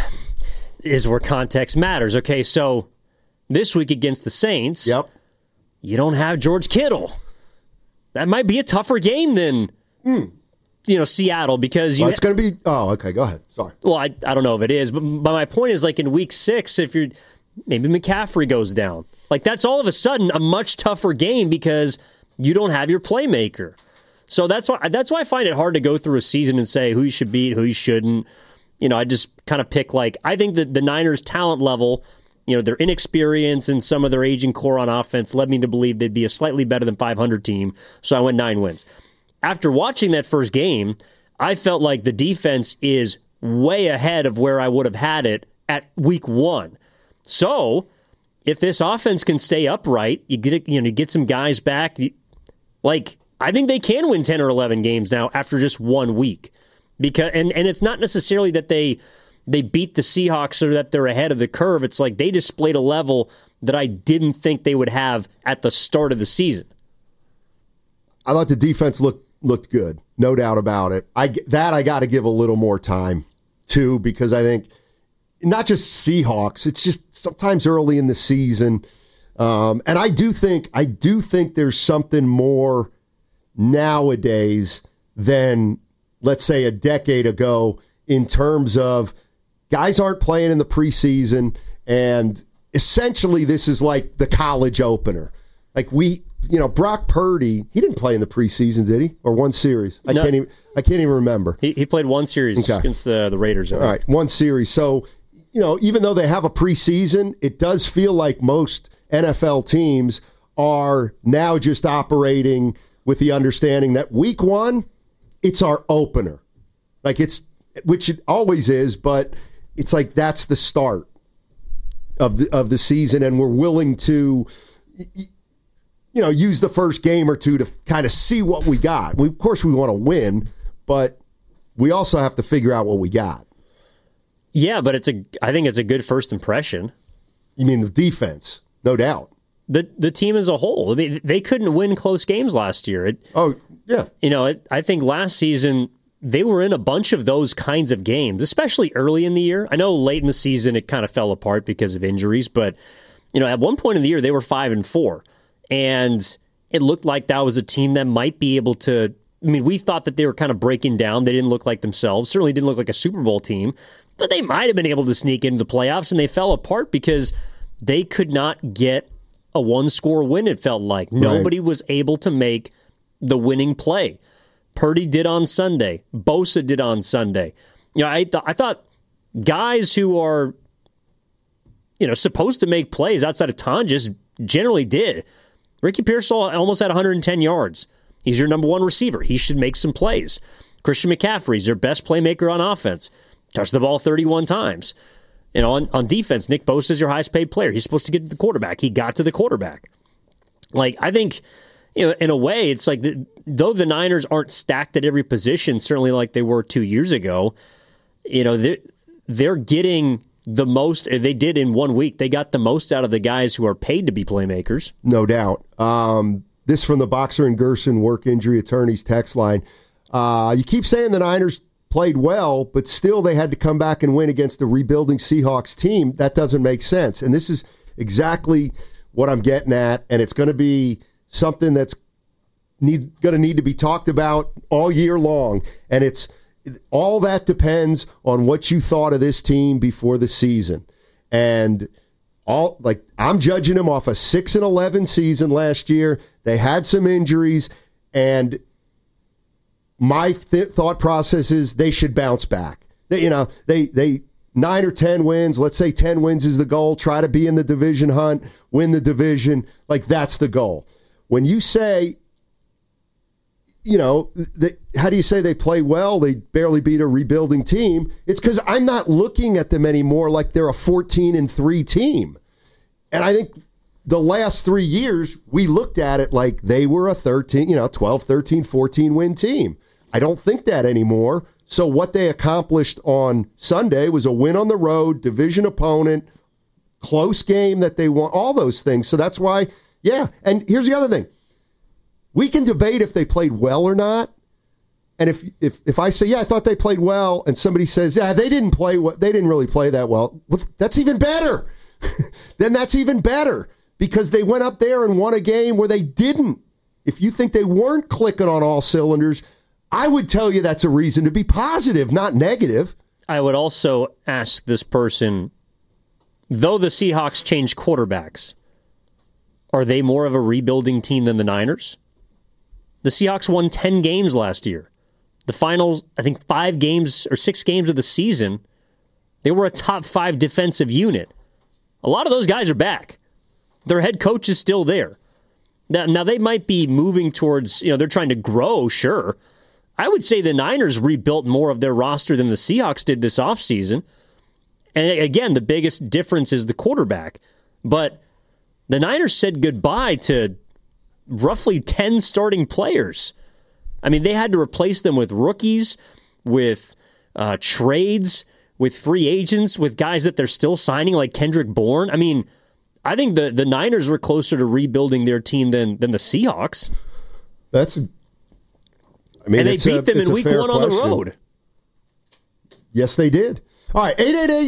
is where context matters. Okay, so this week against the Saints, you don't have George Kittle. That might be a tougher game than, Seattle, because it's going to be. Oh, okay. Go ahead. Sorry. Well, I don't know if it is, but my point is, like in Week 6, if you're maybe McCaffrey goes down, like that's all of a sudden a much tougher game because you don't have your playmaker. So that's why I find it hard to go through a season and say who you should beat, who you shouldn't. I just kind of pick I think that the Niners' talent level, their inexperience and some of their aging core on offense led me to believe they'd be a slightly better than 500 team. So I went 9 wins. After watching that first game, I felt like the defense is way ahead of where I would have had it at Week 1. So if this offense can stay upright, you get some guys back. I think they can win 10 or 11 games now after just 1 week. Because and it's not necessarily that they beat the Seahawks or that they're ahead of the curve. It's like they displayed a level that I didn't think they would have at the start of the season. I thought the defense looked good, no doubt about it. I got to give a little more time too, because I think not just Seahawks, it's just sometimes early in the season, and I do think there's something more nowadays than, let's say, a decade ago in terms of guys aren't playing in the preseason, and essentially this is like the college opener. Like Brock Purdy, he didn't play in the preseason, did he? Or one series? I can't even remember. He played one series against the Raiders. All right, one series. So, even though they have a preseason, it does feel like most NFL teams are now just operating with the understanding that Week 1, it's our opener. Which it always is, but it's like that's the start of the season, and we're willing to use the first game or two to kind of see what we got. Of course we want to win, but we also have to figure out what we got. Yeah, but I think it's a good first impression. You mean the defense? No doubt. The team as a whole. I mean, they couldn't win close games last year. I think last season they were in a bunch of those kinds of games, especially early in the year. I know late in the season it kind of fell apart because of injuries, but at one point in the year they were 5-4, and it looked like that was a team that might be able to. I mean, we thought that they were kind of breaking down. They didn't look like themselves. Certainly didn't look like a Super Bowl team, but they might have been able to sneak into the playoffs, and they fell apart because they could not get a one-score win, it felt like. Right. Nobody was able to make the winning play. Purdy did on Sunday. Bosa did on Sunday. I thought guys who are supposed to make plays outside of Tonjes generally did. Ricky Pearsall almost had 110 yards. He's your number one receiver. He should make some plays. Christian McCaffrey's their best playmaker on offense. Touched the ball 31 times. On defense, Nick Bosa is your highest paid player. He's supposed to get to the quarterback. He got to the quarterback. I think, in a way, it's like though the Niners aren't stacked at every position, certainly like they were 2 years ago, they're getting the most. They did in 1 week. They got the most out of the guys who are paid to be playmakers. No doubt. This from the Boxer and Gerson work injury attorneys text line. You keep saying the Niners played well, but still they had to come back and win against the rebuilding Seahawks team. That doesn't make sense. And this is exactly what I'm getting at, and it's going to be something that's going to need to be talked about all year long. And it's all that depends on what you thought of this team before the season. And I'm judging them off a 6-11 season last year. They had some injuries, and my thought process is they should bounce back. They 9 or 10 wins. Let's say 10 wins is the goal. Try to be in the division hunt, win the division. That's the goal. When you say, how do you say they play well? They barely beat a rebuilding team. It's because I'm not looking at them anymore like they're a 14-3 team. And I think the last 3 years, we looked at it like they were a 12, 13, 14 win team. I don't think that anymore. So what they accomplished on Sunday was a win on the road, division opponent, close game that they won, all those things. So that's why, yeah. And here's the other thing. We can debate if they played well or not. And if I say, yeah, I thought they played well, and somebody says, yeah, they didn't really play that well, that's even better. Then that's even better because they went up there and won a game where they didn't. If you think they weren't clicking on all cylinders, I would tell you that's a reason to be positive, not negative. I would also ask this person, though the Seahawks changed quarterbacks, are they more of a rebuilding team than the Niners? The Seahawks won 10 games last year. The final, I think, 5 games or 6 games of the season, they were a top 5 defensive unit. A lot of those guys are back. Their head coach is still there. Now they might be moving towards, they're trying to grow, sure. I would say the Niners rebuilt more of their roster than the Seahawks did this offseason. And again, the biggest difference is the quarterback. But the Niners said goodbye to roughly 10 starting players. I mean, they had to replace them with rookies, with trades, with free agents, with guys that they're still signing like Kendrick Bourne. I mean, I think the Niners were closer to rebuilding their team than the Seahawks. And they beat them in week 1 on the road. Yes, they did. All right,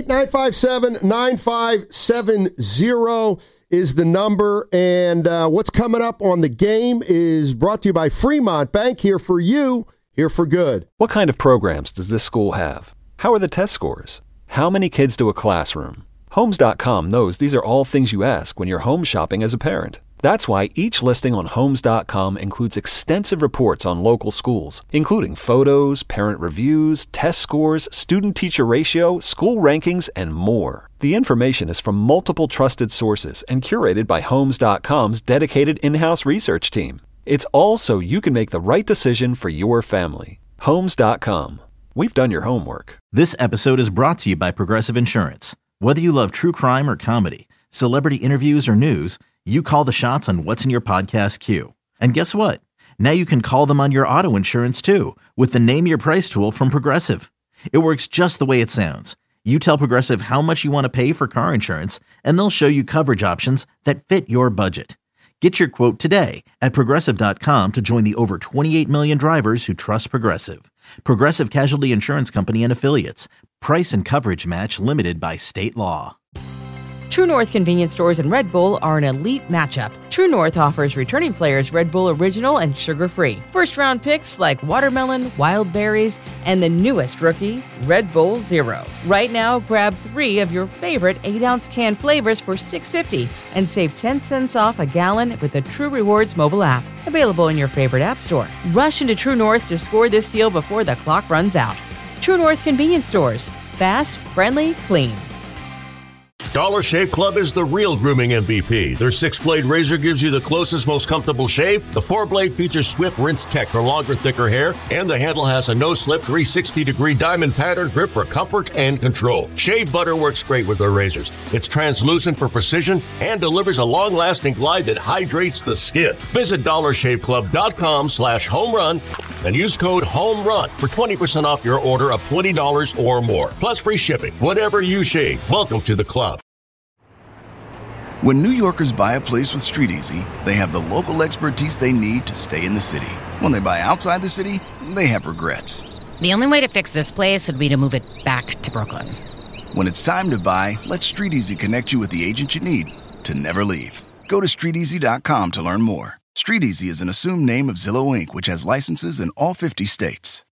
888-957-9570 is the number. And what's coming up on the game is brought to you by Fremont Bank. Here for you, here for good. What kind of programs does this school have? How are the test scores? How many kids to a classroom? Homes.com knows these are all things you ask when you're home shopping as a parent. That's why each listing on Homes.com includes extensive reports on local schools, including photos, parent reviews, test scores, student-teacher ratio, school rankings, and more. The information is from multiple trusted sources and curated by Homes.com's dedicated in-house research team. It's all so you can make the right decision for your family. Homes.com. We've done your homework. This episode is brought to you by Progressive Insurance. Whether you love true crime or comedy, celebrity interviews or news, you call the shots on what's in your podcast queue. And guess what? Now you can call them on your auto insurance too with the Name Your Price tool from Progressive. It works just the way it sounds. You tell Progressive how much you want to pay for car insurance, and they'll show you coverage options that fit your budget. Get your quote today at Progressive.com to join the over 28 million drivers who trust Progressive. Progressive Casualty Insurance Company and Affiliates. Price and coverage match limited by state law. True North convenience stores and Red Bull are an elite matchup. True North offers returning players Red Bull Original and sugar-free. First-round picks like watermelon, wild berries, and the newest rookie, Red Bull Zero. Right now, grab 3 of your favorite 8-ounce can flavors for $6.50 and save 10 cents off a gallon with the True Rewards mobile app. Available in your favorite app store. Rush into True North to score this deal before the clock runs out. True North convenience stores. Fast, friendly, clean. Dollar Shave Club is the real grooming MVP. Their 6-blade razor gives you the closest, most comfortable shave. The 4-blade features Swift Rinse Tech for longer, thicker hair. And the handle has a no-slip 360-degree diamond pattern grip for comfort and control. Shave butter works great with their razors. It's translucent for precision and delivers a long-lasting glide that hydrates the skin. Visit DollarShaveClub.com/homerun and use code HOMERUN for 20% off your order of $20 or more. Plus free shipping. Whatever you shave, welcome to the club. When New Yorkers buy a place with StreetEasy, they have the local expertise they need to stay in the city. When they buy outside the city, they have regrets. The only way to fix this place would be to move it back to Brooklyn. When it's time to buy, let StreetEasy connect you with the agent you need to never leave. Go to StreetEasy.com to learn more. StreetEasy is an assumed name of Zillow Inc., which has licenses in all 50 states.